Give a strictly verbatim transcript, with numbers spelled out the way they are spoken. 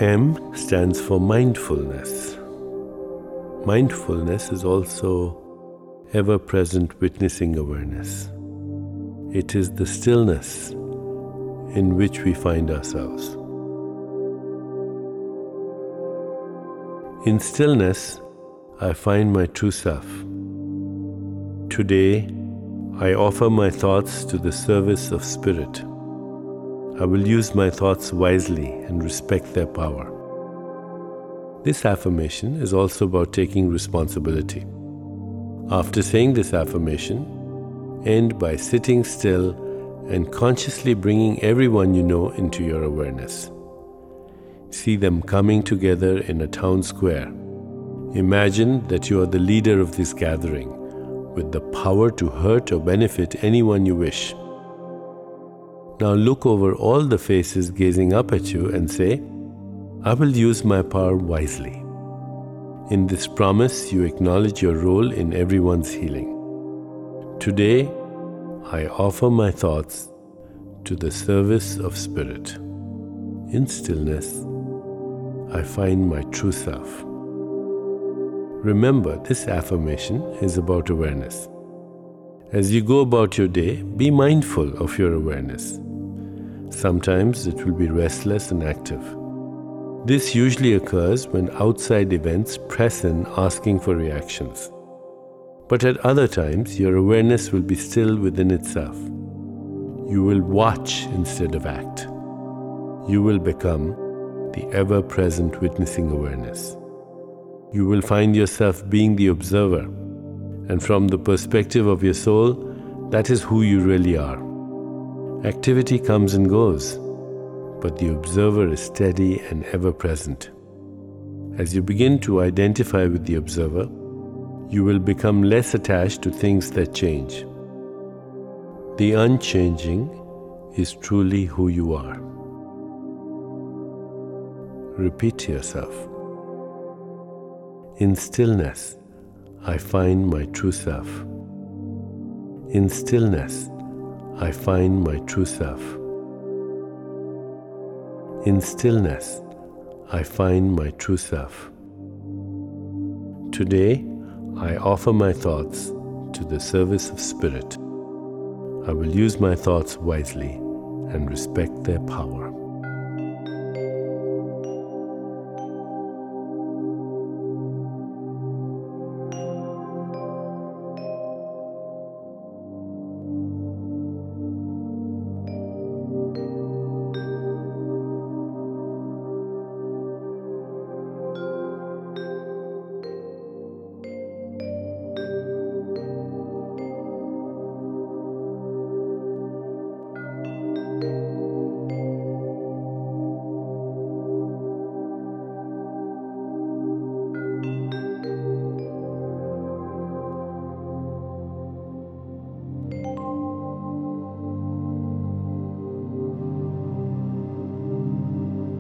M stands for mindfulness. Mindfulness is also ever-present witnessing awareness. It is the stillness in which we find ourselves. In stillness, I find my true self. Today, I offer my thoughts to the service of Spirit. I will use my thoughts wisely and respect their power. This affirmation is also about taking responsibility. After saying this affirmation, end by sitting still and consciously bringing everyone you know into your awareness. See them coming together in a town square. Imagine that you are the leader of this gathering, with the power to hurt or benefit anyone you wish. Now look over all the faces gazing up at you and say, I will use my power wisely. In this promise, you acknowledge your role in everyone's healing. Today, I offer my thoughts to the service of Spirit. In stillness, I find my true self. Remember, this affirmation is about awareness. As you go about your day, be mindful of your awareness. Sometimes it will be restless and active. This usually occurs when outside events press in asking for reactions. But at other times, your awareness will be still within itself. You will watch instead of act. You will become the ever-present witnessing awareness. You will find yourself being the observer, and from the perspective of your soul, that is who you really are. Activity comes and goes, but the observer is steady and ever-present. As you begin to identify with the observer, you will become less attached to things that change. The unchanging is truly who you are. Repeat to yourself. In stillness, I find my true self. In stillness, I find my true self. In stillness, I find my true self. Today, I offer my thoughts to the service of Spirit. I will use my thoughts wisely and respect their power.